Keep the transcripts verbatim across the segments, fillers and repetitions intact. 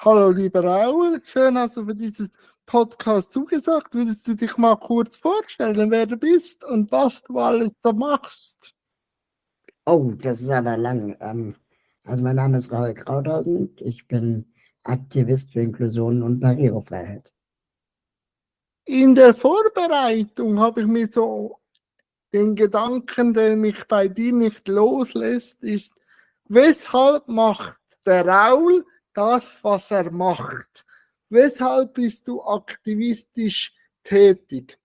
Hallo lieber Raul, schön hast du für dieses Podcast zugesagt. Würdest du dich mal kurz vorstellen, wer du bist und was du alles so machst? Oh, das ist aber lang. Ähm, also mein Name ist Raul Krauthausen. Ich bin Aktivist für Inklusion und Barrierefreiheit. In der Vorbereitung habe ich mir so den Gedanken, der mich bei dir nicht loslässt, ist, weshalb macht der Raul das, was er macht? Weshalb bist du aktivistisch tätig?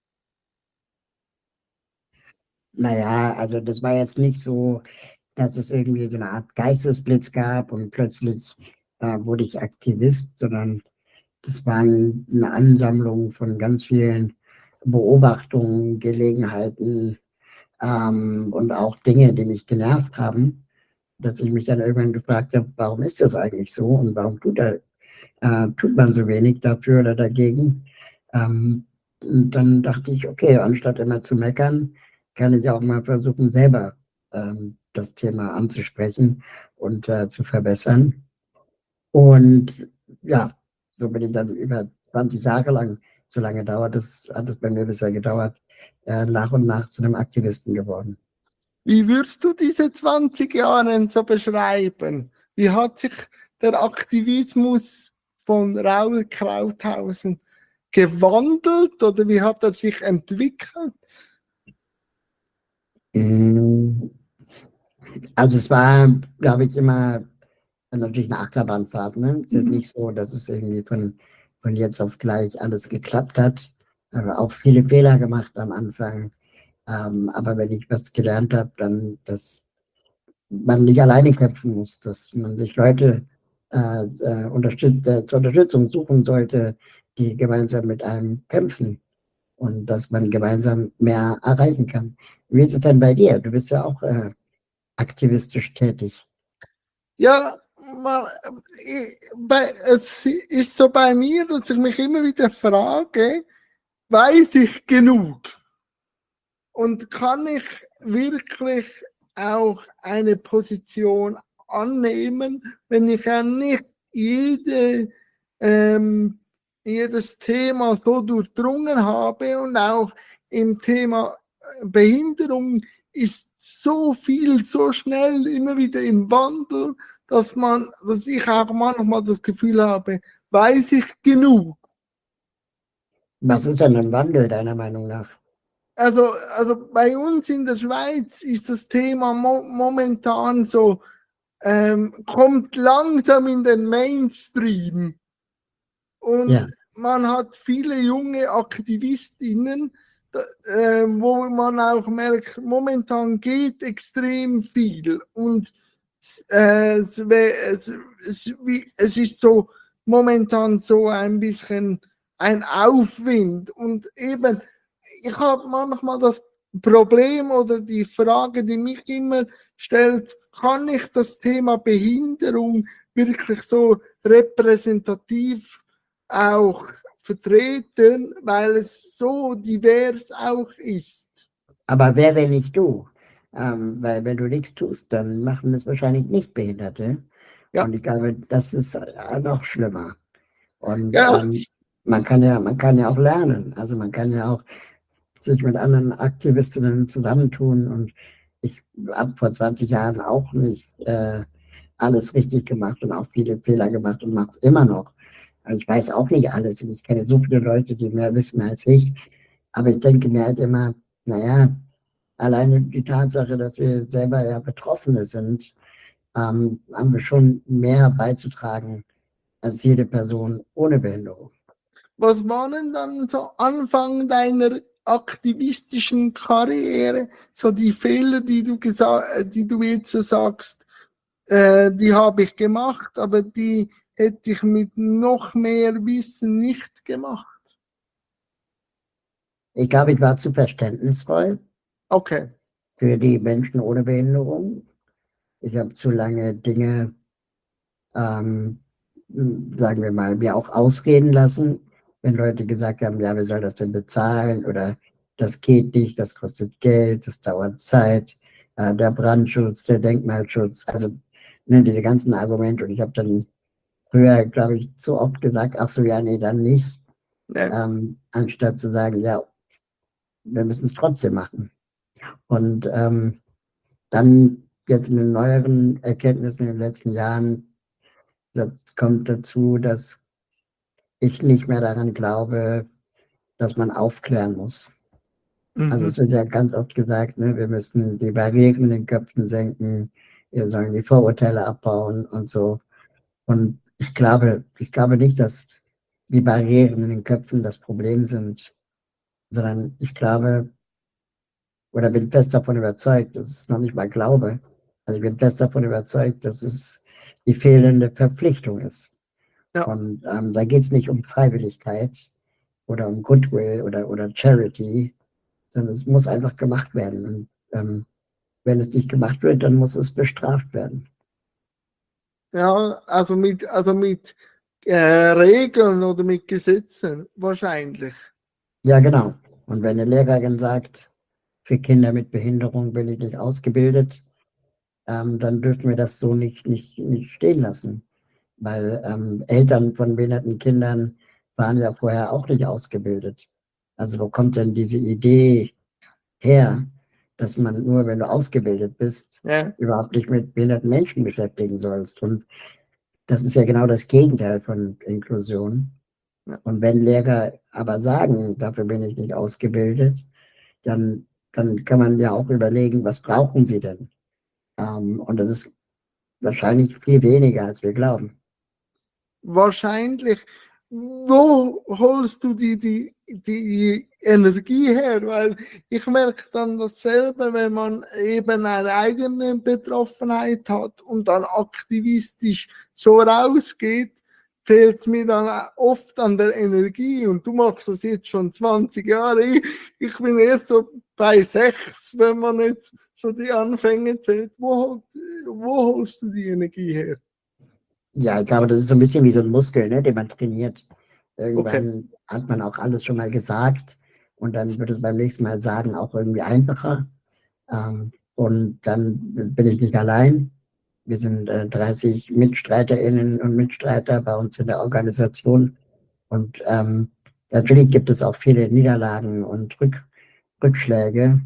Naja, also das war jetzt nicht so, dass es irgendwie so eine Art Geistesblitz gab und plötzlich äh, wurde ich Aktivist, sondern das war eine Ansammlung von ganz vielen Beobachtungen, Gelegenheiten ähm, und auch Dinge, die mich genervt haben, dass ich mich dann irgendwann gefragt habe, warum ist das eigentlich so und warum tut er äh, tut man so wenig dafür oder dagegen. Ähm, und dann dachte ich, okay, anstatt immer zu meckern, kann ich auch mal versuchen, selber ähm, das Thema anzusprechen und äh, zu verbessern. Und ja, so bin ich dann über zwanzig Jahre lang, so lange dauert es, hat es bei mir bisher gedauert, äh, nach und nach zu einem Aktivisten geworden. Wie würdest du diese zwanzig Jahre so beschreiben? Wie hat sich der Aktivismus von Raul Krauthausen gewandelt oder wie hat er sich entwickelt? Mm, Also es war, glaube ich, immer natürlich eine Achterbahnfahrt. Ne? Es ist Mhm. nicht so, dass es irgendwie von, von jetzt auf gleich alles geklappt hat. Aber auch viele Fehler gemacht am Anfang. Ähm, aber wenn ich was gelernt habe, dann, dass man nicht alleine kämpfen muss, dass man sich Leute äh, äh, unterstützt, äh, zur Unterstützung suchen sollte, die gemeinsam mit einem kämpfen und dass man gemeinsam mehr erreichen kann. Wie ist es denn bei dir? Du bist ja auch äh, aktivistisch tätig. Ja, mal, ich, bei, es ist so bei mir, dass ich mich immer wieder frage, weiß ich genug? Und kann ich wirklich auch eine Position annehmen, wenn ich ja nicht jede, ähm, jedes Thema so durchdrungen habe und auch im Thema Behinderung ist so viel, so schnell immer wieder im Wandel, dass man, dass ich auch manchmal das Gefühl habe, weiß ich genug. Was ist denn ein Wandel deiner Meinung nach? Also, also bei uns in der Schweiz ist das Thema mo momentan so, ähm, kommt langsam in den Mainstream und Ja, man hat viele junge Aktivistinnen, da, äh, wo man auch merkt, momentan geht extrem viel und äh, es, es, es, es ist so momentan so ein bisschen ein Aufwind und eben ich habe manchmal das Problem oder die Frage, die mich immer stellt, kann ich das Thema Behinderung wirklich so repräsentativ auch vertreten, weil es so divers auch ist? aber wer, wenn nicht du? Ähm, weil wenn du nichts tust, dann machen es wahrscheinlich nicht Behinderte. Ja, Und ich glaube, das ist äh, noch schlimmer. Und ja, ähm, man kann ja, man kann ja auch lernen. Also man kann ja auch sich mit anderen Aktivistinnen zusammentun. Und ich habe vor zwanzig Jahren auch nicht äh, alles richtig gemacht und auch viele Fehler gemacht und mache es immer noch. Also ich weiß auch nicht alles. Und ich kenne so viele Leute, die mehr wissen als ich. Aber ich denke mir halt immer, naja, alleine die Tatsache, dass wir selber ja Betroffene sind, ähm, haben wir schon mehr beizutragen als jede Person ohne Behinderung. was waren dann so Anfang deiner aktivistischen Karriere, so die Fehler, die du gesagt, die du jetzt so sagst, äh, die habe ich gemacht, aber die hätte ich mit noch mehr Wissen nicht gemacht. Ich glaube, ich war zu verständnisvoll Okay. für die Menschen ohne Behinderung. Ich habe zu lange Dinge, ähm, sagen wir mal, mir auch ausreden lassen, wenn Leute gesagt haben, ja, wer soll das denn bezahlen oder das geht nicht, das kostet Geld, das dauert Zeit, äh, der Brandschutz, der Denkmalschutz, also ne, diese ganzen Argumente. Und ich habe dann früher, glaube ich, zu oft gesagt, ach so, ja, nee, dann nicht, Ja. ähm, anstatt zu sagen, ja, wir müssen es trotzdem machen. Und ähm, dann jetzt in den neueren Erkenntnissen in den letzten Jahren, das kommt dazu, dass ich nicht mehr daran glaube, dass man aufklären muss. Also Mhm. es wird ja ganz oft gesagt, ne, wir müssen die Barrieren in den Köpfen senken, wir sollen die Vorurteile abbauen und so. Und ich glaube, ich glaube nicht, dass die Barrieren in den Köpfen das Problem sind, sondern ich glaube oder bin fest davon überzeugt, das ist noch nicht mal Glaube, also ich bin fest davon überzeugt, dass es die fehlende Verpflichtung ist. Ja. Und ähm, da geht es nicht um Freiwilligkeit oder um Goodwill oder, oder Charity, sondern es muss einfach gemacht werden. Und ähm, wenn es nicht gemacht wird, dann muss es bestraft werden. Ja, also mit, also mit äh, Regeln oder mit Gesetzen wahrscheinlich. Ja, genau. Und wenn eine Lehrerin sagt, für Kinder mit Behinderung bin ich nicht ausgebildet, ähm, dann dürfen wir das so nicht, nicht, nicht stehen lassen. Weil ähm, Eltern von behinderten Kindern waren ja vorher auch nicht ausgebildet. Also wo kommt denn diese Idee her, dass man nur, wenn du ausgebildet bist, Ja. überhaupt nicht mit behinderten Menschen beschäftigen sollst? Und das ist ja genau das Gegenteil von Inklusion. Ja. Und wenn Lehrer aber sagen, dafür bin ich nicht ausgebildet, dann, dann kann man ja auch überlegen, was brauchen sie denn? Ähm, und das ist wahrscheinlich viel weniger, als wir glauben. Wahrscheinlich. Wo holst du die, die, die Energie her? Weil ich merke dann dasselbe, wenn man eben eine eigene Betroffenheit hat und dann aktivistisch so rausgeht, fehlt mir dann oft an der Energie. Und du machst das jetzt schon zwanzig Jahre. Ich, ich bin erst so bei sechs, wenn man jetzt so die Anfänge zählt. Wo, wo holst du die Energie her? Ja, ich glaube, das ist so ein bisschen wie so ein Muskel, ne, den man trainiert. Okay. Irgendwann hat man auch alles schon mal gesagt und dann wird es beim nächsten Mal sagen auch irgendwie einfacher. Ähm, und dann bin ich nicht allein. Wir sind äh, dreißig MitstreiterInnen und Mitstreiter bei uns in der Organisation. Und ähm, natürlich gibt es auch viele Niederlagen und Rück Rückschläge,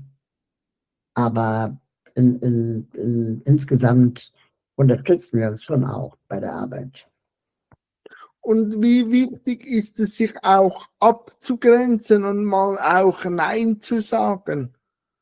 aber in, in, in, insgesamt unterstützen wir uns schon auch bei der Arbeit. Und wie wichtig ist es, sich auch abzugrenzen und mal auch Nein zu sagen?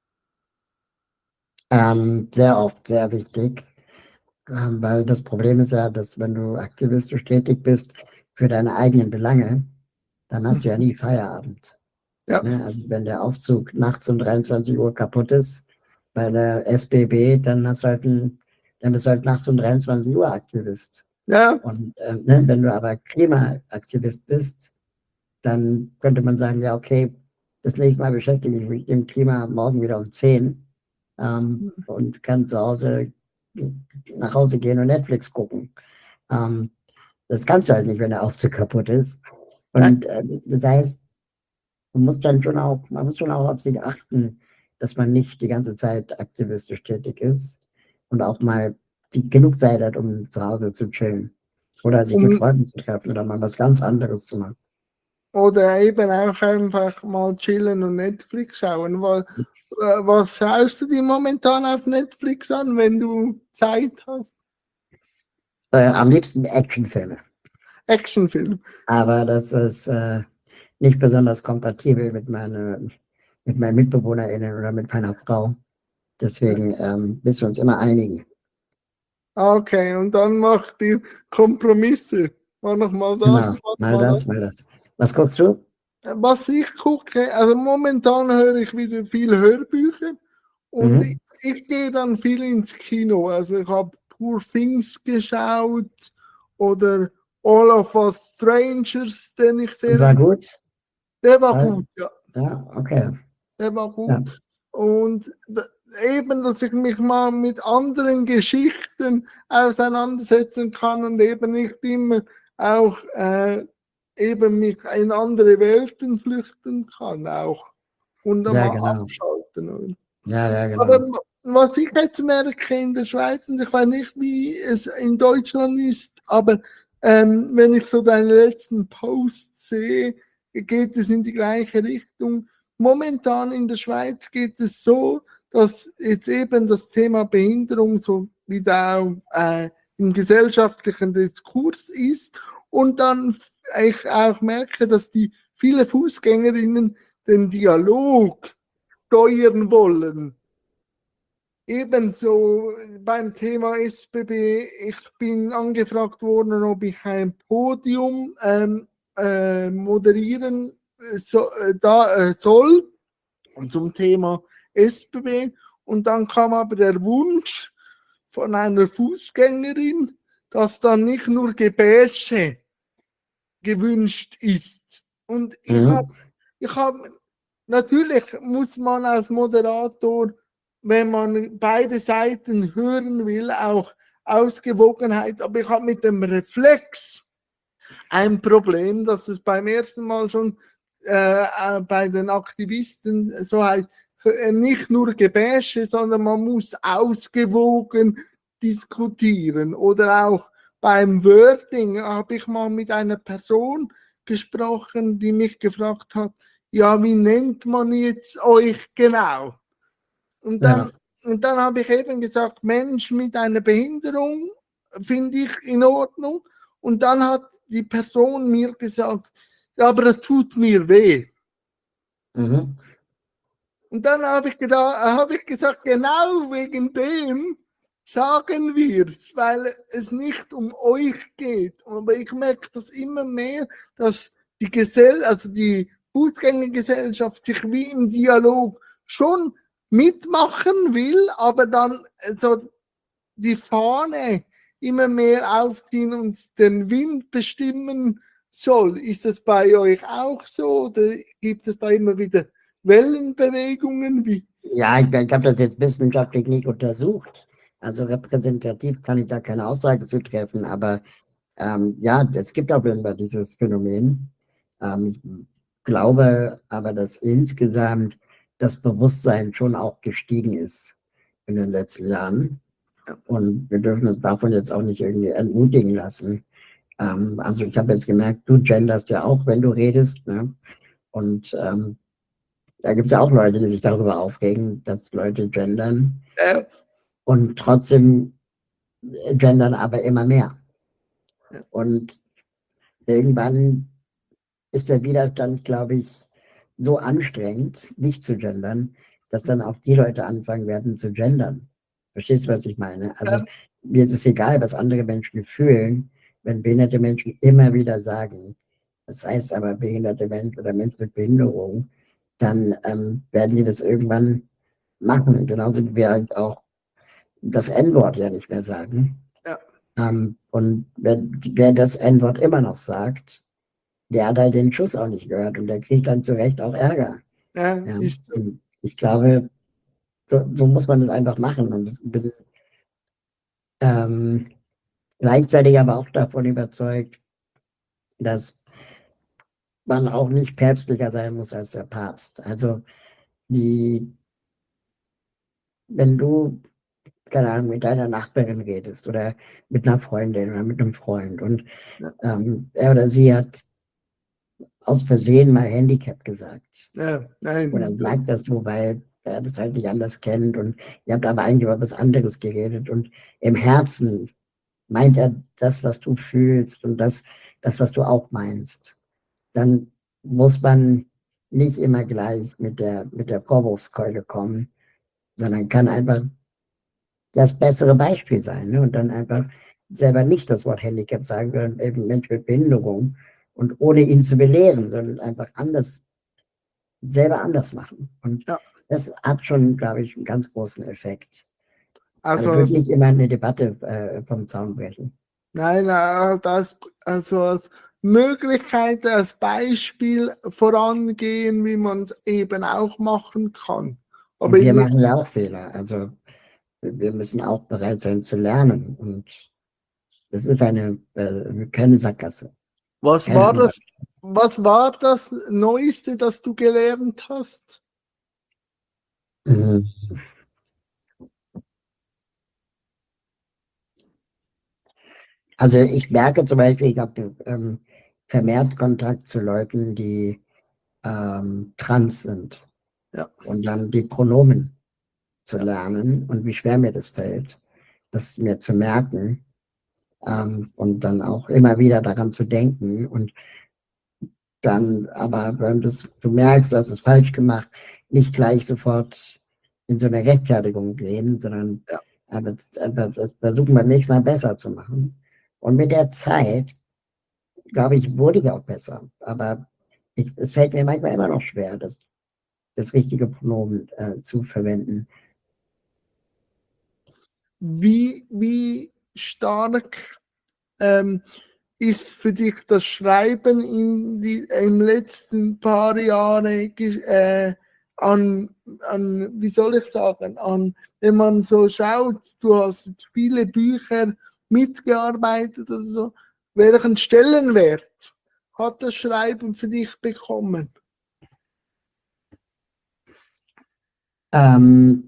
Ähm, sehr oft sehr wichtig, ähm, weil das Problem ist ja, dass wenn du aktivistisch tätig bist für deine eigenen Belange, dann hast du ja nie Feierabend. Ja, Ne? Also wenn der Aufzug nachts um dreiundzwanzig Uhr kaputt ist bei der S B B, dann hast du halt ein, dann bist du halt nachts um dreiundzwanzig Uhr Aktivist. ja, Und äh, ne, wenn du aber Klimaaktivist bist, dann könnte man sagen, ja, okay, das nächste Mal beschäftige ich mich mit dem Klima morgen wieder um zehn ähm, und kann zu Hause nach Hause gehen und Netflix gucken. Ähm, das kannst du halt nicht, wenn der Aufzug kaputt ist. ja. Und äh, das heißt, man muss dann schon auch, man muss schon auch auf sich achten, dass man nicht die ganze Zeit aktivistisch tätig ist und auch mal die, genug Zeit hat, um zu Hause zu chillen oder sich mit Um, Freunden zu treffen oder mal was ganz anderes zu machen. oder eben auch einfach mal chillen und Netflix schauen. Weil, äh, was schaust du dir momentan auf Netflix an, wenn du Zeit hast? Äh, am liebsten Actionfilme. Actionfilm. Aber das ist äh, nicht besonders kompatibel mit, meine, mit meinen MitbewohnerInnen oder mit meiner Frau. Deswegen ähm, müssen wir uns immer einigen. Okay, und dann macht ihr Kompromisse. Mal noch mal das, Genau, mal mal mal das. das, mal das. Was guckst du? Was ich gucke, also momentan höre ich wieder viel Hörbücher und ich, Mhm. ich gehe dann viel ins Kino. Also ich habe Poor Things geschaut oder All of Us Strangers, den ich Und sehr war empfehle. gut? Der war Weil, gut, ja, ja, okay. der war Ja, gut. Und da, eben, dass ich mich mal mit anderen Geschichten auseinandersetzen kann und eben nicht immer auch äh, eben mich in andere Welten flüchten kann auch und ja, einmal genau. abschalten. Ja, ja, Aber genau. was ich jetzt merke in der Schweiz, und ich weiß nicht, wie es in Deutschland ist, aber ähm, wenn ich so deine letzten Posts sehe, geht es in die gleiche Richtung. Momentan in der Schweiz geht es so, dass jetzt eben das Thema Behinderung so wieder äh, im gesellschaftlichen Diskurs ist und dann ich auch merke, dass die viele Fußgängerinnen den Dialog steuern wollen. Ebenso beim Thema S B B, ich bin angefragt worden, ob ich ein Podium ähm, äh, moderieren so, äh, da, äh, soll zum Thema S B B. Und dann kam aber der Wunsch von einer Fußgängerin, dass dann nicht nur Gebäsche gewünscht ist. Und ich Mhm. habe, ich hab, natürlich muss man als Moderator, wenn man beide Seiten hören will, auch Ausgewogenheit, aber ich habe mit dem Reflex ein Problem, dass es beim ersten Mal schon äh, äh, bei den Aktivisten so heißt, äh, nicht nur Gebäsche, sondern man muss ausgewogen diskutieren. Oder auch beim Wording habe ich mal mit einer Person gesprochen, die mich gefragt hat, ja, wie nennt man jetzt euch genau? Und Ja. dann, und dann habe ich eben gesagt, Mensch mit einer Behinderung finde ich in Ordnung. Und dann hat die Person mir gesagt, ja, aber das tut mir weh. Mhm. Und dann habe ich, gedacht, habe ich gesagt, genau wegen dem sagen wir es, weil es nicht um euch geht. Aber ich merke das immer mehr, dass die Gesell also die Fußgängergesellschaft sich wie im Dialog schon mitmachen will, aber dann so die Fahne immer mehr aufziehen und den Wind bestimmen soll. Ist das bei euch auch so oder gibt es da immer wieder Wellenbewegungen? Wie? Ja, ich, ich habe das jetzt wissenschaftlich nicht untersucht. Also repräsentativ kann ich da keine Aussage zu treffen, aber ähm, ja, es gibt auf jeden Fall dieses Phänomen. Ähm, ich glaube aber, dass insgesamt das Bewusstsein schon auch gestiegen ist in den letzten Jahren. Und wir dürfen uns davon jetzt auch nicht irgendwie entmutigen lassen. Ähm, also ich habe jetzt gemerkt, du genderst ja auch, wenn du redest. Ne? Und ähm, da gibt es ja auch Leute, die sich darüber aufregen, dass Leute gendern. Äh, Und trotzdem gendern aber immer mehr. Und irgendwann ist der Widerstand, glaube ich, so anstrengend, nicht zu gendern, dass dann auch die Leute anfangen werden zu gendern. Verstehst du, was ich meine? Also äh, mir ist es egal, was andere Menschen fühlen, wenn behinderte Menschen immer wieder sagen, das heißt aber behinderte Menschen oder Menschen mit Behinderung, dann ähm, werden die das irgendwann machen. Genauso wie wir halt auch das En-Wort ja nicht mehr sagen. ja, Ähm, und wer, wer das En-Wort immer noch sagt, der hat halt den Schuss auch nicht gehört und der kriegt dann zu Recht auch Ärger. ja, Ja, ist so. und ich glaube, so, so muss man das einfach machen und ich bin ähm, gleichzeitig aber auch davon überzeugt, dass man auch nicht päpstlicher sein muss als der Papst. Also die, wenn du, keine Ahnung, mit deiner Nachbarin redest oder mit einer Freundin oder mit einem Freund und Ja, ähm, er oder sie hat aus Versehen mal Handicap gesagt. ja, nein, Oder ist so. sagt das so, weil er das halt nicht anders kennt und ihr habt aber eigentlich über was anderes geredet und im Herzen meint er das, was du fühlst und das, das, was du auch meinst. Dann muss man nicht immer gleich mit der, mit der Vorwurfskeule kommen, sondern kann einfach das bessere Beispiel sein, ne? Und dann einfach selber nicht das Wort Handicap sagen, sondern eben Mensch mit Behinderung und ohne ihn zu belehren, sondern einfach anders, selber anders machen. Und Ja, das hat schon, glaube ich, einen ganz großen Effekt. Aber ich also würde nicht immer eine Debatte äh, vom Zaun brechen. nein, äh, das, also als Möglichkeit, als Beispiel vorangehen, wie man es eben auch machen kann. Aber Und wir ich, machen ja auch Fehler. Also wir müssen auch bereit sein zu lernen. Und das ist eine, äh, keine Sackgasse. was Keine war Einbahnstraße. das, was war das Neueste, das du gelernt hast? Mhm. Also ich merke zum Beispiel, ich habe ähm, vermehrt Kontakt zu Leuten, die ähm, trans sind. Ja. Und dann die Pronomen zu lernen und wie schwer mir das fällt, das mir zu merken ähm, und dann auch immer wieder daran zu denken und dann aber, wenn du's, du merkst, du hast es falsch gemacht, nicht gleich sofort in so eine Rechtfertigung gehen, sondern Ja. aber, aber das versuchen beim nächsten Mal besser zu machen. Und mit der Zeit, glaube ich, wurde ich auch besser. Aber ich, es fällt mir manchmal immer noch schwer, das, das richtige Pronomen äh, zu verwenden. Wie, wie stark ähm, ist für dich das Schreiben in die, im letzten paar Jahren äh, an, an, wie soll ich sagen, an, wenn man so schaut, du hast jetzt viele Bücher mitgearbeitet oder so, welchen Stellenwert hat das Schreiben für dich bekommen? Ähm,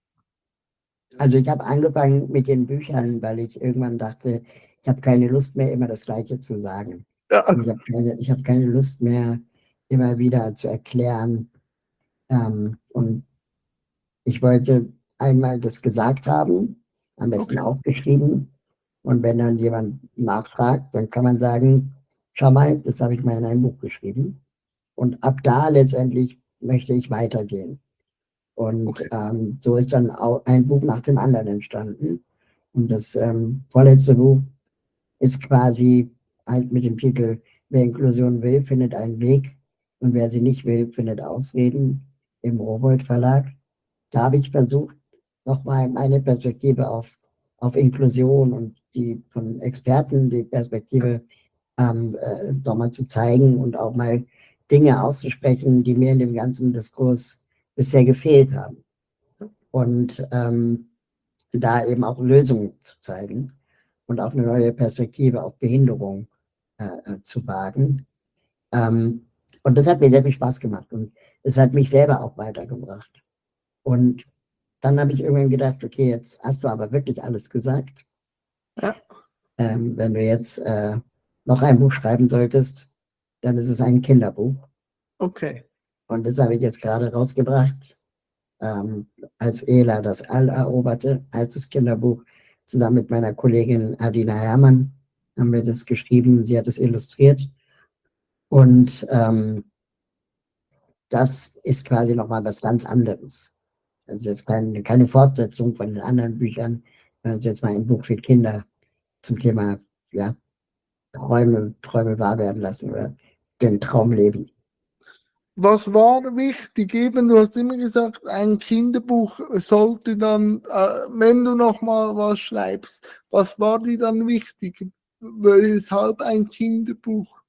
also ich habe angefangen mit den Büchern, weil ich irgendwann dachte, ich habe keine Lust mehr, immer das Gleiche zu sagen. Ja. Und ich habe keine, ich hab keine Lust mehr, immer wieder zu erklären. Ähm, und ich wollte einmal das gesagt haben, am besten Okay. aufgeschrieben. Und wenn dann jemand nachfragt, dann kann man sagen, schau mal, das habe ich mal in ein Buch geschrieben. Und ab da letztendlich möchte ich weitergehen. Und Okay. ähm, so ist dann auch ein Buch nach dem anderen entstanden. Und das ähm, vorletzte Buch ist quasi halt mit dem Titel Wer Inklusion will, findet einen Weg. Und wer sie nicht will, findet Ausreden im Rowohlt Verlag. Da habe ich versucht, nochmal meine Perspektive auf, auf Inklusion und die von Experten die Perspektive ähm, äh, nochmal zu zeigen und auch mal Dinge auszusprechen, die mir in dem ganzen Diskurs bisher gefehlt haben. Und ähm, da eben auch Lösungen zu zeigen und auch eine neue Perspektive auf Behinderung äh, zu wagen. Ähm, und das hat mir sehr viel Spaß gemacht und es hat mich selber auch weitergebracht. Und dann habe ich irgendwann gedacht, okay, jetzt hast du aber wirklich alles gesagt. Ja. Ähm, wenn du jetzt äh, noch ein Buch schreiben solltest, dann ist es ein Kinderbuch. Okay. Und das habe ich jetzt gerade rausgebracht, ähm, als Ela das All eroberte, als das Kinderbuch. Zusammen mit meiner Kollegin Adina Herrmann haben wir das geschrieben. Sie hat es illustriert. Und ähm, das ist quasi nochmal was ganz anderes. Also jetzt keine, keine Fortsetzung von den anderen Büchern, sondern jetzt mal ein Buch für Kinder zum Thema ja, Träume, Träume wahr werden lassen oder den Traum leben. Was war wichtig? Eben, du hast immer gesagt, ein Kinderbuch sollte dann, äh, wenn du nochmal was schreibst, was war dir dann wichtig? Weshalb ein Kinderbuch?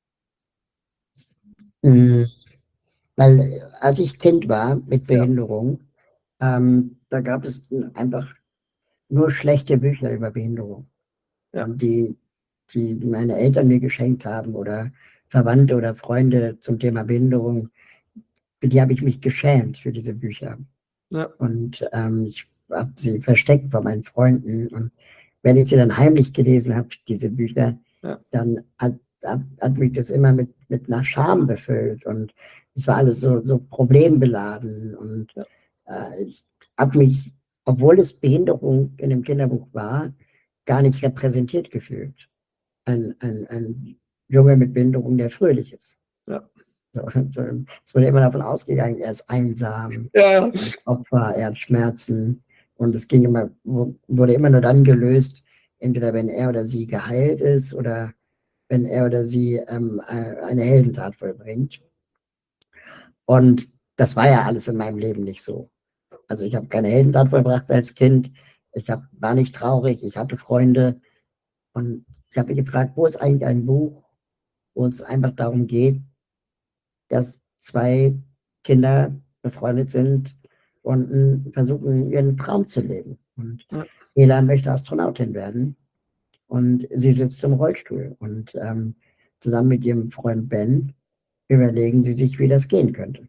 Mhm. Weil äh, als ich Kind war mit Ja. Behinderung, ähm, da gab es einfach nur schlechte Bücher über Behinderung. Ja. Und die, die meine Eltern mir geschenkt haben oder Verwandte oder Freunde zum Thema Behinderung, für die habe ich mich geschämt für diese Bücher. Ja. Und ähm, ich habe sie versteckt vor meinen Freunden. Und wenn ich sie dann heimlich gelesen habe, diese Bücher, Ja. dann hat, hat, hat mich das immer mit, mit einer Scham befüllt. Und es war alles so, so problembeladen. Und Ja. äh, ich habe mich, obwohl es Behinderung in dem Kinderbuch war, gar nicht repräsentiert gefühlt. Ein, ein, ein Junge mit Behinderung, der fröhlich ist. Ja. So, es wurde immer davon ausgegangen, er ist einsam, Ja. er ist Opfer, er hat Schmerzen. Und es ging immer, wurde immer nur dann gelöst, entweder wenn er oder sie geheilt ist oder wenn er oder sie ähm, eine Heldentat vollbringt. Und das war ja alles in meinem Leben nicht so. Also ich habe keine Heldentat vollbracht als Kind. Ich hab, war nicht traurig, ich hatte Freunde. Und ich habe mich gefragt, wo ist eigentlich ein Buch, wo es einfach darum geht, dass zwei Kinder befreundet sind und versuchen, ihren Traum zu leben. Und Ja. Ela möchte Astronautin werden und sie sitzt im Rollstuhl. Und ähm, zusammen mit ihrem Freund Ben überlegen sie sich, wie das gehen könnte.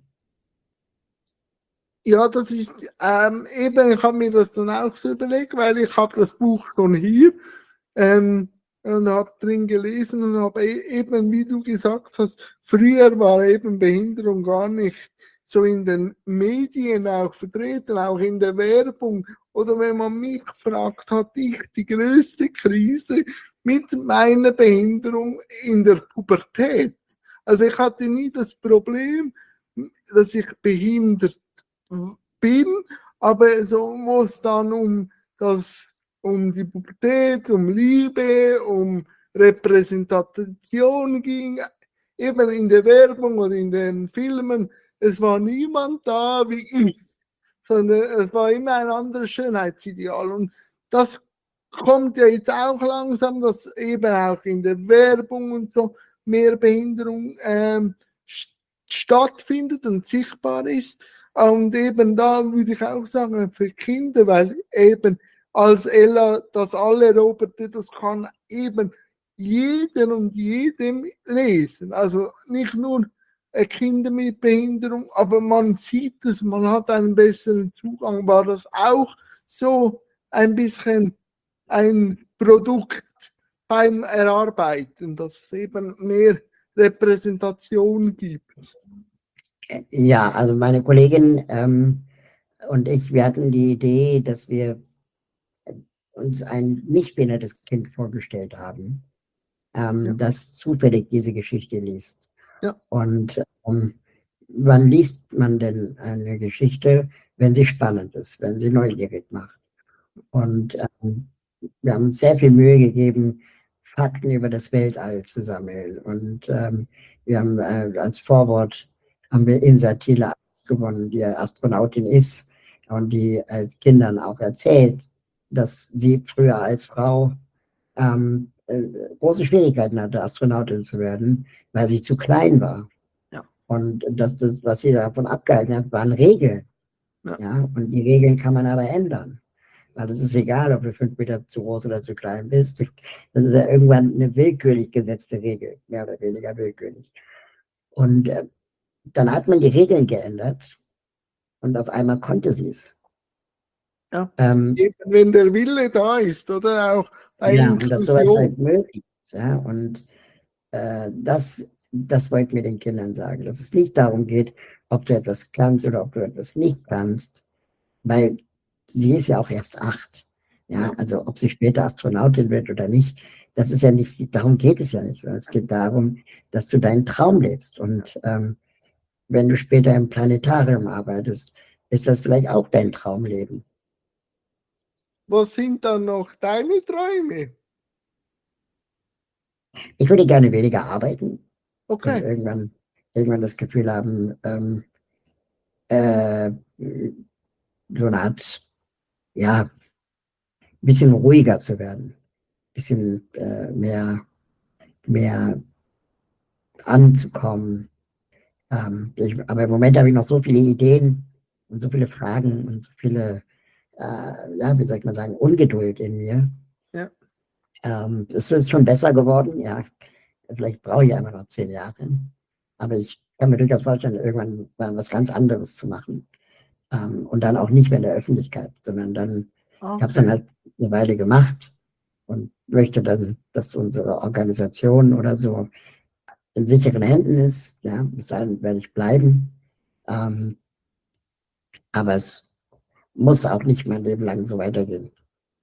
Ja, das ist ähm, eben, ich habe mir das dann auch so überlegt, weil ich habe das Buch schon hier. Ähm, und habe drin gelesen und habe eben, wie du gesagt hast, früher war eben Behinderung gar nicht so in den Medien auch vertreten, auch in der Werbung. Oder wenn man mich fragt, hatte ich die größte Krise mit meiner Behinderung in der Pubertät. Also ich hatte nie das Problem, dass ich behindert bin, aber so wo es dann um das, um die Pubertät, um Liebe, um Repräsentation ging, eben in der Werbung oder in den Filmen, es war niemand da wie ich, sondern es war immer ein anderes Schönheitsideal. Und das kommt ja jetzt auch langsam, dass eben auch in der Werbung und so mehr Behinderung ähm, stattfindet und sichtbar ist. Und eben da würde ich auch sagen, für Kinder, weil eben als Ella das alle Roberte, das kann eben jeden und jedem lesen. Also nicht nur Kinder mit Behinderung, aber man sieht es, man hat einen besseren Zugang. War das auch so ein bisschen ein Produkt beim Erarbeiten, dass es eben mehr Repräsentation gibt? Ja, also meine Kollegin ähm, und ich, wir hatten die Idee, dass wir uns ein nicht behindertes Kind vorgestellt haben, ähm, ja. das zufällig diese Geschichte liest. Ja. Und ähm, wann liest man denn eine Geschichte, wenn sie spannend ist, wenn sie neugierig macht? Und ähm, wir haben sehr viel Mühe gegeben, Fakten über das Weltall zu sammeln. Und ähm, wir haben äh, als Vorwort haben wir Insa Thiele gewonnen, die Astronautin ist und die äh, Kindern auch erzählt, dass sie früher als Frau ähm, äh, große Schwierigkeiten hatte, Astronautin zu werden, weil sie zu klein war. Ja. Und dass das, was sie davon abgehalten hat, waren Regeln. Ja. Ja? Und die Regeln kann man aber ändern. Weil es ist egal, ob du fünf Meter zu groß oder zu klein bist. Das ist ja irgendwann eine willkürlich gesetzte Regel, mehr oder weniger willkürlich. Und äh, dann hat man die Regeln geändert und auf einmal konnte sie es. Ja, ähm, eben wenn der Wille da ist, oder auch bei ja, Inklusion. und dass sowas halt möglich ist. Ja? Und äh, das, das wollten wir den Kindern sagen, dass es nicht darum geht, ob du etwas kannst oder ob du etwas nicht kannst, weil sie ist ja auch erst acht. Ja, also ob sie später Astronautin wird oder nicht, das ist ja nicht, darum geht es ja nicht. Es geht darum, dass du deinen Traum lebst. Und ähm, wenn du später im Planetarium arbeitest, ist das vielleicht auch dein Traumleben. Was sind dann noch deine Träume? Ich würde gerne weniger arbeiten. Okay. Und irgendwann, irgendwann das Gefühl haben, ähm, äh, so eine Art, ja, ein bisschen ruhiger zu werden. Ein bisschen äh, mehr, mehr anzukommen. Ähm, ich, aber im Moment habe ich noch so viele Ideen und so viele Fragen und so viele, äh, ja, wie soll ich mal sagen, Ungeduld in mir. Ja. Ähm, es ist schon besser geworden, ja. Vielleicht brauche ich ja immer noch zehn Jahre. Aber ich kann mir durchaus vorstellen, irgendwann mal was ganz anderes zu machen. Ähm, und dann auch nicht mehr in der Öffentlichkeit, sondern dann, okay. Ich habe es dann halt eine Weile gemacht und möchte dann, dass unsere Organisation oder so in sicheren Händen ist. Ja, bis dahin werde ich bleiben. Ähm, aber es muss auch nicht mein Leben lang so weitergehen.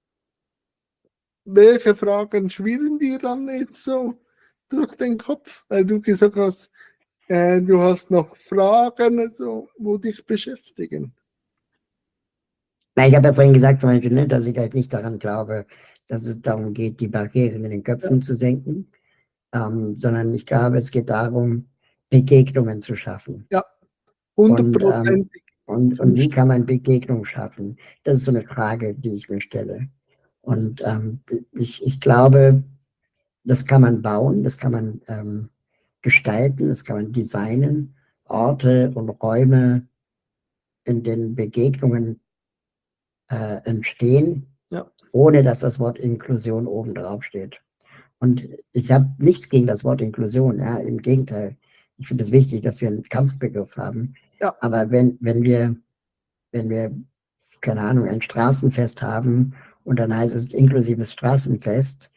Welche Fragen schwirren dir dann jetzt so durch den Kopf? Weil du gesagt hast, äh, du hast noch Fragen, so, wo dich beschäftigen. Na, ich habe ja vorhin gesagt, zum Beispiel, ne, dass ich halt nicht daran glaube, dass es darum geht, die Barrieren in den Köpfen ja. zu senken, ähm, sondern ich glaube, es geht darum, Begegnungen zu schaffen. Ja, hundertprozentig. Und, ähm, und, und wie kann man Begegnungen schaffen? Das ist so eine Frage, die ich mir stelle. Und ähm, ich, ich glaube, das kann man bauen, das kann man ähm, gestalten, das kann man designen, Orte und Räume, in denen Begegnungen äh, entstehen, ja. ohne dass das Wort Inklusion oben drauf steht. Und ich habe nichts gegen das Wort Inklusion, ja, im Gegenteil. Ich finde es wichtig, dass wir einen Kampfbegriff haben. Ja. Aber wenn, wenn wir, wenn wir, keine Ahnung, ein Straßenfest haben und dann heißt es inklusives Straßenfest,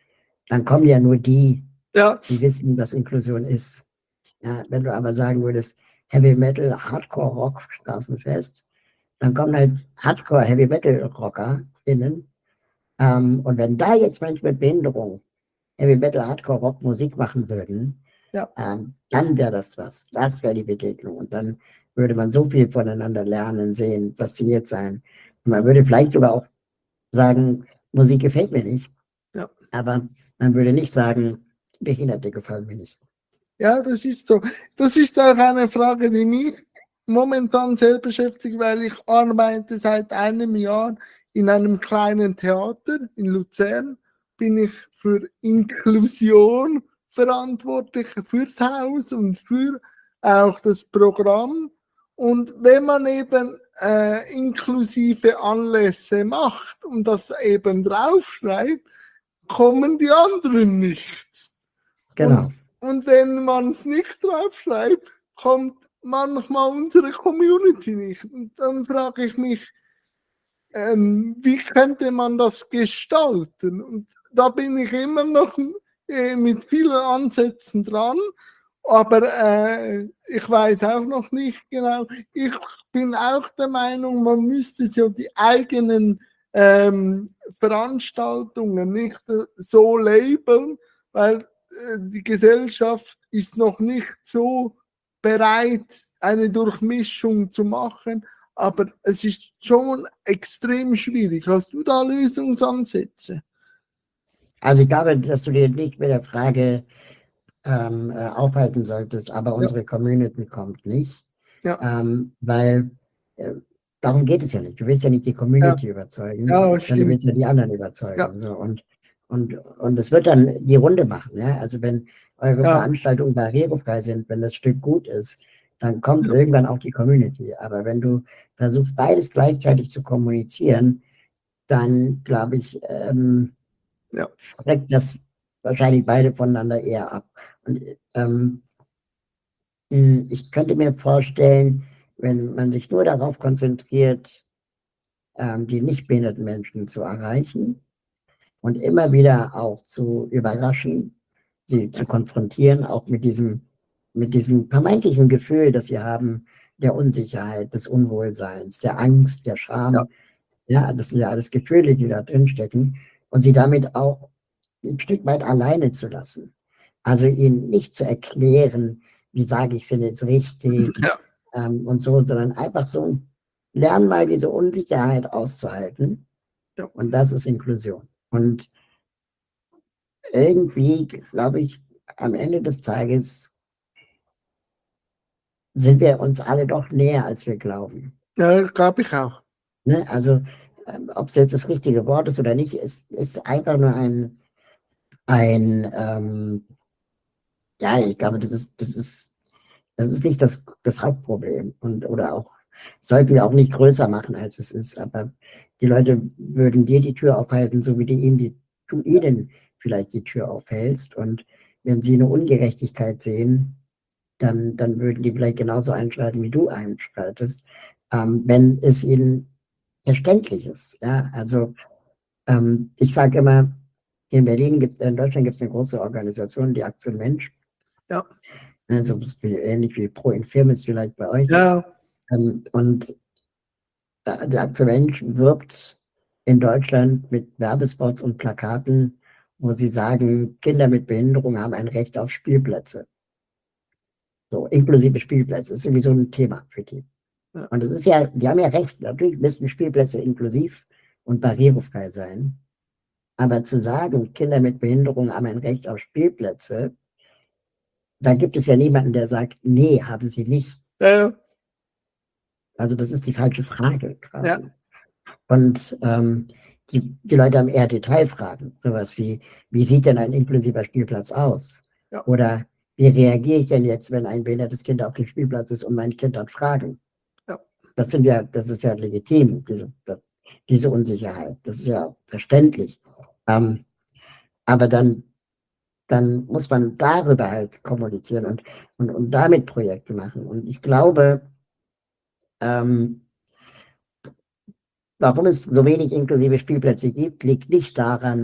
dann kommen ja nur die, Ja, die wissen, was Inklusion ist. Ja, wenn du aber sagen würdest, Heavy Metal, Hardcore Rock, Straßenfest, dann kommen halt Hardcore Heavy Metal Rocker innen. Ähm, und wenn da jetzt Menschen mit Behinderung Heavy Metal, Hardcore Rock Musik machen würden, ja, ähm, dann wäre das was. Das wäre die Begegnung. Und dann würde man so viel voneinander lernen, sehen, fasziniert sein. Und man würde vielleicht sogar auch sagen, Musik gefällt mir nicht. ja. Aber man würde nicht sagen, Behinderte gefallen mir nicht. Ja, das ist so. Das ist auch eine Frage, die mich momentan sehr beschäftigt, weil ich arbeite seit einem Jahr in einem kleinen Theater in Luzern. Bin ich für Inklusion verantwortlich, fürs Haus und für auch das Programm. Und wenn man eben äh, inklusive Anlässe macht und das eben draufschreibt, kommen die anderen nicht. Und, Genau. und wenn man es nicht draufschreibt, kommt manchmal unsere Community nicht. Und dann frage ich mich, ähm, wie könnte man das gestalten? Und da bin ich immer noch äh, mit vielen Ansätzen dran, aber äh, ich weiß auch noch nicht genau. Ich bin auch der Meinung, man müsste so die eigenen ähm, Veranstaltungen nicht äh, so labeln, weil äh, die Gesellschaft ist noch nicht so bereit, eine Durchmischung zu machen. Aber es ist schon extrem schwierig. Hast du da Lösungsansätze? Also ich glaube, dass du dir nicht mit der Frage ähm, äh, aufhalten solltest, aber Ja, unsere Community kommt nicht, ja, ähm, weil äh, darum geht es ja nicht. Du willst ja nicht die ja, Community überzeugen, ja, sondern du stimmt. willst ja die anderen Ja, überzeugen. So. Und, und, und es wird dann die Runde machen. Ja? Also wenn eure ja, Veranstaltungen barrierefrei sind, wenn das Stück gut ist, dann kommt ja, irgendwann auch die Community. Aber wenn du versuchst, beides gleichzeitig zu kommunizieren, dann glaube ich, ähm, ja, schreckt das wahrscheinlich beide voneinander eher ab. Und ähm, ich könnte mir vorstellen, wenn man sich nur darauf konzentriert, ähm, die nicht behinderten Menschen zu erreichen und immer wieder auch zu überraschen, sie zu konfrontieren, auch mit diesem, mit diesem vermeintlichen Gefühl, das sie haben, der Unsicherheit, des Unwohlseins, der Angst, der ja, Scham. Ja, das sind ja alles Gefühle, die da drin stecken und sie damit auch ein Stück weit alleine zu lassen. Also ihnen nicht zu erklären, wie sage ich es denn jetzt richtig ja, ähm, und so, sondern einfach so lernen mal diese Unsicherheit auszuhalten ja. und das ist Inklusion. Und irgendwie, glaube ich, am Ende des Tages sind wir uns alle doch näher, als wir glauben. Ja, glaube ich auch. Ne? Also, ähm, ob es jetzt das richtige Wort ist oder nicht, ist, ist einfach nur ein, ein ähm, ja, ich glaube, das ist, das ist, das ist nicht das, das Hauptproblem und oder auch sollten wir auch nicht größer machen, als es ist. Aber die Leute würden dir die Tür aufhalten, so wie du ihnen die, du ihnen vielleicht die Tür aufhältst. Und wenn sie eine Ungerechtigkeit sehen, dann, dann würden die vielleicht genauso einschreiten, wie du einschreitest, ähm, wenn es ihnen verständlich ist. Ja, also ähm, ich sage immer, in Berlin gibt in Deutschland gibt es eine große Organisation, die Aktion Mensch. Ja, Also ähnlich wie Pro Infirmis vielleicht bei euch. ja, Ähm, und äh, der Aktion Mensch wirbt in Deutschland mit Werbespots und Plakaten, wo sie sagen, Kinder mit Behinderung haben ein Recht auf Spielplätze. So, inklusive Spielplätze, ist irgendwie so ein Thema für die. ja, Und es ist ja, die haben ja recht, natürlich müssen Spielplätze inklusiv und barrierefrei sein. Aber zu sagen, Kinder mit Behinderung haben ein Recht auf Spielplätze, da gibt es ja niemanden, der sagt, nee, haben sie nicht. ja, Also das ist die falsche Frage ja, quasi. Und ähm, die, die Leute haben eher Detailfragen, sowas wie, wie sieht denn ein inklusiver Spielplatz aus? ja, Oder wie reagiere ich denn jetzt, wenn ein behindertes Kind auf dem Spielplatz ist und mein Kind hat Fragen? ja, Das sind ja, das ist ja legitim, diese, diese Unsicherheit. Das ist ja verständlich. Ähm, aber dann, dann muss man darüber halt kommunizieren und, und, und damit Projekte machen. Und ich glaube, ähm, warum es so wenig inklusive Spielplätze gibt, liegt nicht daran,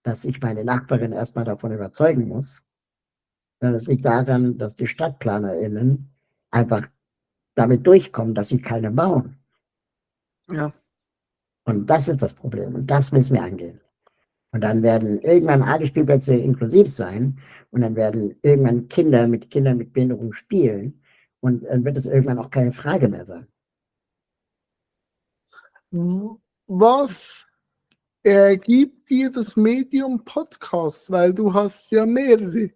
dass ich meine Nachbarin erstmal davon überzeugen muss. Das liegt daran, dass die StadtplanerInnen einfach damit durchkommen, dass sie keine bauen. Ja. Und das ist das Problem. Und das müssen wir angehen. Und dann werden irgendwann alle Spielplätze inklusiv sein. Und dann werden irgendwann Kinder mit Kindern mit Behinderung spielen. Und dann wird es irgendwann auch keine Frage mehr sein. Was äh, gibt dir das Medium Podcast? Weil du hast ja mehrere.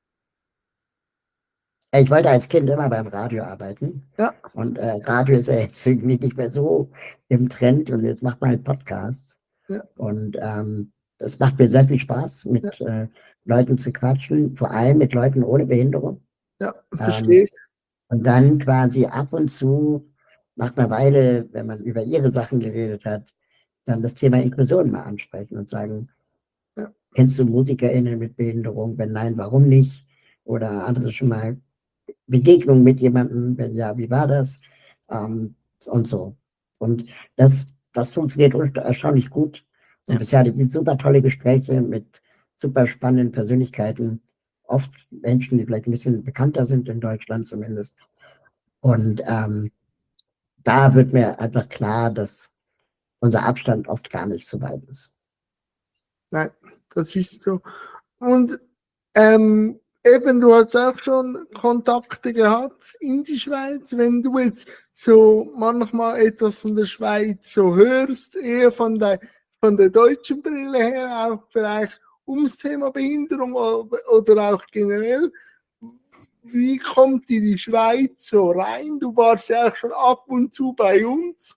Ich wollte als Kind immer beim Radio arbeiten. Ja. Und äh, Radio ist ja jetzt irgendwie nicht mehr so im Trend. Und jetzt macht man halt Podcasts. Ja. Und ähm, das macht mir sehr viel Spaß, mit ja. äh, Leuten zu quatschen, vor allem mit Leuten ohne Behinderung. Ja, verstehe. Ähm, und dann quasi ab und zu, nach einer Weile, wenn man über ihre Sachen geredet hat, dann das Thema Inklusion mal ansprechen und sagen, ja. Kennst du MusikerInnen mit Behinderung? Wenn nein, warum nicht? Oder hattest du schon mal Begegnung mit jemandem? Wenn ja, wie war das? Ähm, und so. Und das, das funktioniert erstaunlich gut. Und ja. bisher hatte ich super tolle Gespräche mit super spannenden Persönlichkeiten. Oft Menschen, die vielleicht ein bisschen bekannter sind in Deutschland zumindest. Und ähm, da wird mir einfach klar, dass unser Abstand oft gar nicht so weit ist. Nein, das ist so. Und ähm, eben, du hast auch schon Kontakte gehabt in die Schweiz. Wenn du jetzt so manchmal etwas von der Schweiz so hörst, eher von der, von der deutschen Brille her, auch vielleicht ums Thema Behinderung oder auch generell, wie kommt dir die Schweiz so rein? Du warst ja auch schon ab und zu bei uns.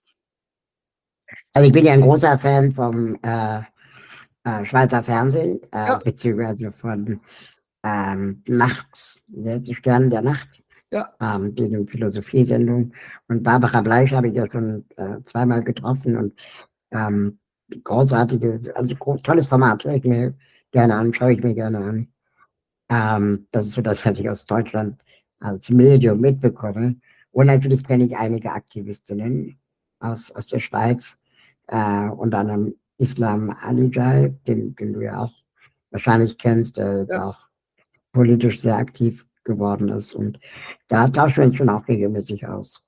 Also ich bin ja ein großer Fan vom äh, äh, Schweizer Fernsehen, äh, ja. beziehungsweise von ähm, Nacht, die Sterne der Nacht, ja. ähm, diese Philosophiesendung. Und Barbara Bleisch habe ich ja schon äh, zweimal getroffen und ähm, großartige, also tolles Format, höre ich mir gerne an, schaue ich mir gerne an. Ähm, das ist so das, was ich aus Deutschland als Medium mitbekomme. Und natürlich kenne ich einige Aktivistinnen aus, aus der Schweiz, äh, unter anderem Islam Alijai, den, den du ja auch wahrscheinlich kennst, der jetzt ja. auch politisch sehr aktiv geworden ist. Und da tauschen wir uns schon auch regelmäßig aus.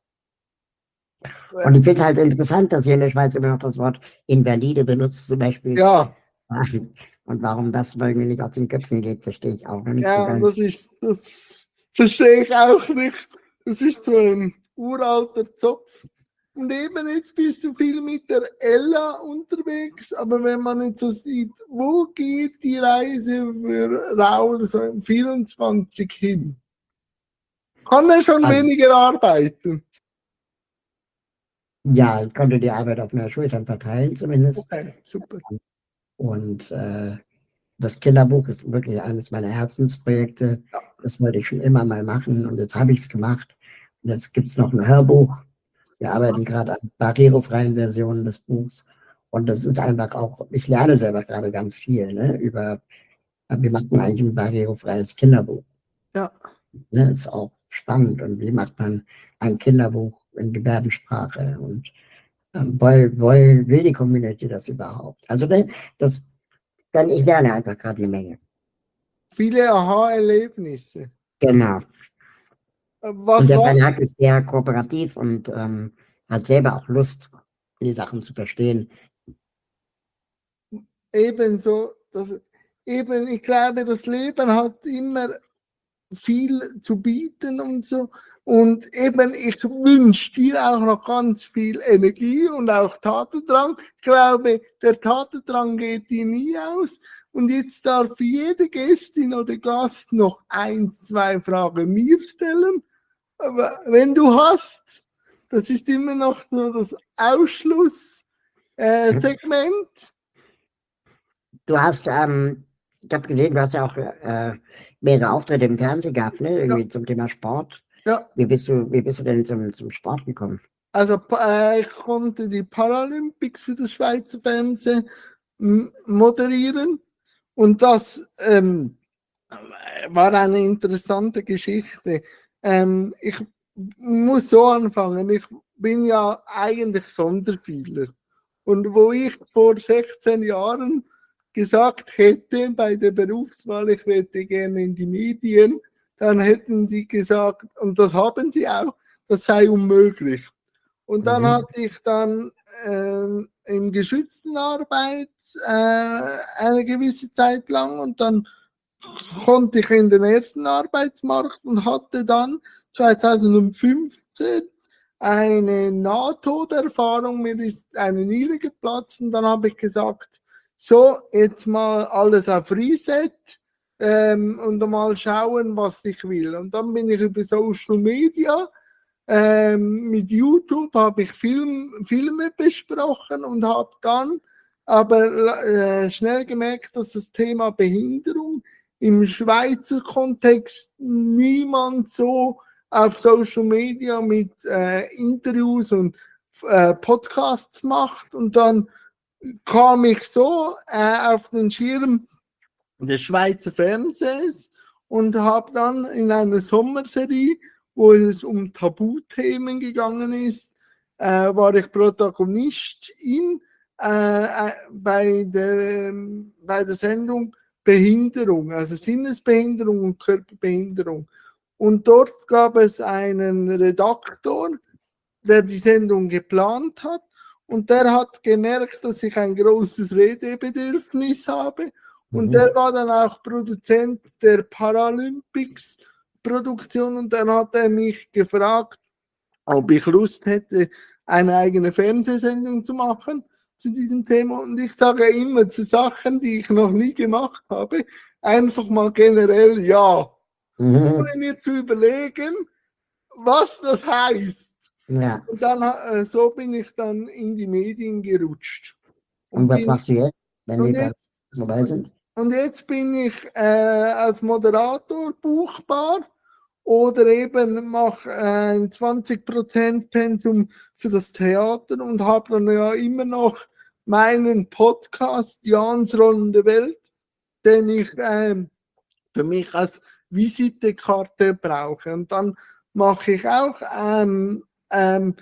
Ja. Und ich finde es halt interessant, dass ihr in der Schweiz immer noch das Wort Invalide benutzt, zum Beispiel. Ja. Und warum das irgendwie nicht aus den Köpfen geht, verstehe ich auch noch nicht ja, so ganz. Das, ist, das verstehe ich auch nicht. Das ist so ein uralter Zopf. Und eben jetzt bist du viel mit der Ella unterwegs, aber wenn man jetzt so sieht, wo geht die Reise für Raul so im vierundzwanzig hin? Kann er schon also, weniger arbeiten? Ja, ich konnte die Arbeit auf mehr Schultern verteilen zumindest. Okay, super. Und äh, das Kinderbuch ist wirklich eines meiner Herzensprojekte. Ja. Das wollte ich schon immer mal machen und jetzt habe ich es gemacht. Und jetzt gibt es noch ein Hörbuch. Wir arbeiten gerade an barrierefreien Versionen des Buchs. Und das ist einfach auch, ich lerne selber gerade ganz viel, ne, über, wie macht man eigentlich ein barrierefreies Kinderbuch? Ja. Ne, ist auch spannend. Und wie macht man ein Kinderbuch in Gebärdensprache? Und ähm, will, will, will die Community das überhaupt? Also das, dann ich lerne einfach gerade eine Menge. Viele Aha-Erlebnisse. Genau. Was und der war? Verlag ist sehr kooperativ und ähm, hat selber auch Lust, die Sachen zu verstehen. Ebenso, das, eben, ich glaube, das Leben hat immer viel zu bieten und so. Und eben, ich wünsche dir auch noch ganz viel Energie und auch Tatendrang. Ich glaube, der Tatendrang geht dir nie aus. Und jetzt darf jede Gästin oder Gast noch ein, zwei Fragen mir stellen. Aber wenn du hast, das ist immer noch nur das Ausschlusssegment. Äh, du hast, ähm, ich habe gesehen, du hast ja auch äh, mehrere Auftritte im Fernsehen gehabt, ne? Irgendwie ja. zum Thema Sport. Ja. Wie bist du, wie bist du denn zum, zum Sport gekommen? Also äh, ich konnte die Paralympics für das Schweizer Fernsehen moderieren und das ähm, war eine interessante Geschichte. Ähm, ich muss so anfangen, ich bin ja eigentlich Sonderschüler und wo ich vor sechzehn Jahren gesagt hätte bei der Berufswahl, ich werde gerne in die Medien, dann hätten sie gesagt, und das haben sie auch, das sei unmöglich. Und dann Mhm. hatte ich dann äh, im geschützten Arbeit äh, eine gewisse Zeit lang und dann konnte ich in den ersten Arbeitsmarkt und hatte dann zweitausendfünfzehn eine Nahtoderfahrung. Mir ist eine Niere geplatzt und dann habe ich gesagt, so, jetzt mal alles auf Reset ähm, und mal schauen, was ich will. Und dann bin ich über Social Media, ähm, mit YouTube habe ich Film, Filme besprochen und habe dann aber äh, schnell gemerkt, dass das Thema Behinderung im Schweizer Kontext niemand so auf Social Media mit äh, Interviews und äh, Podcasts macht. Und dann kam ich so äh, auf den Schirm des Schweizer Fernsehens und habe dann in einer Sommerserie, wo es um Tabuthemen gegangen ist, äh, war ich Protagonist in, äh, äh, bei, der, bei der Sendung Behinderung, also Sinnesbehinderung und Körperbehinderung. Und dort gab es einen Redaktor, der die Sendung geplant hat. Und der hat gemerkt, dass ich ein großes Redebedürfnis habe. Und Mhm. der war dann auch Produzent der Paralympics-Produktion. Und dann hat er mich gefragt, ob ich Lust hätte, eine eigene Fernsehsendung zu machen zu diesem Thema. Und ich sage immer zu Sachen, die ich noch nie gemacht habe, einfach mal generell ja, Mhm. ohne mir zu überlegen, was das heißt. Ja. Und dann äh, so bin ich dann in die Medien gerutscht. Und was bin, machst du jetzt, wenn und wir gerade jetzt, dabei sind? und jetzt bin ich äh, als Moderator buchbar oder eben mache äh, ein zwanzig Prozent Pensum für das Theater und habe dann ja immer noch meinen Podcast Jans Rollende Welt, den ich äh, für mich als Visitekarte brauche. Und dann mache ich auch ähm, ähm,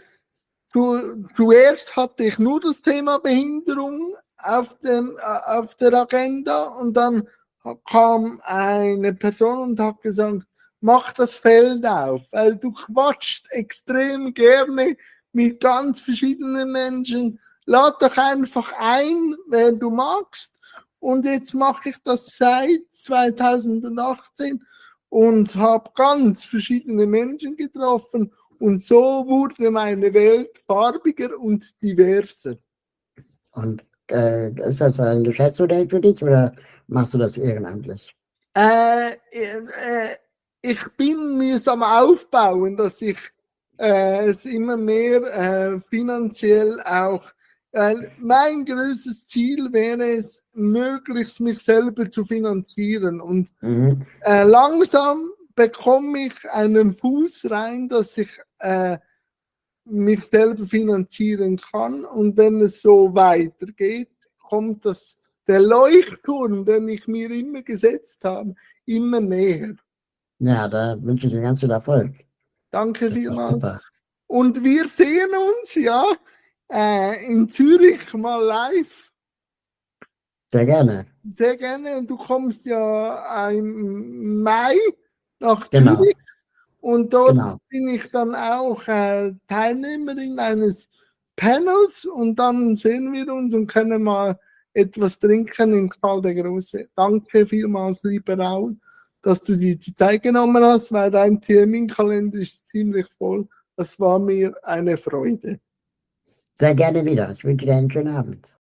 Zu, zuerst hatte ich nur das Thema Behinderung auf, dem, äh, auf der Agenda und dann kam eine Person und hat gesagt, mach das Feld auf, weil du quatscht extrem gerne mit ganz verschiedenen Menschen. Lad doch einfach ein, wenn du magst. Und jetzt mache ich das seit zweitausendachtzehn und habe ganz verschiedene Menschen getroffen. Und so wurde meine Welt farbiger und diverser. Und äh, ist das ein Geschäftsmodell für dich oder machst du das ehrenamtlich? Äh, äh, ich bin mir am Aufbauen, dass ich äh, es immer mehr äh, finanziell auch, weil mein größtes Ziel wäre es, möglichst mich selber zu finanzieren. Und Mhm. äh, langsam bekomme ich einen Fuß rein, dass ich äh, mich selber finanzieren kann. Und wenn es so weitergeht, kommt das, der Leuchtturm, den ich mir immer gesetzt habe, immer näher. Ja, da wünsche ich dir ganz viel Erfolg. Danke Das ist doch vielmals. super. Und wir sehen uns ja äh, in Zürich mal live. Sehr gerne. Sehr gerne. Und du kommst ja im Mai nach Genau, Zürich. Und dort genau. bin ich dann auch äh, Teilnehmerin eines Panels und dann sehen wir uns und können mal etwas trinken im Karl der Große. Danke vielmals, lieber Raul, dass du dir die Zeit genommen hast, weil dein Terminkalender ist ziemlich voll. Das war mir eine Freude. Sehr gerne wieder. Ich wünsche dir einen schönen Abend.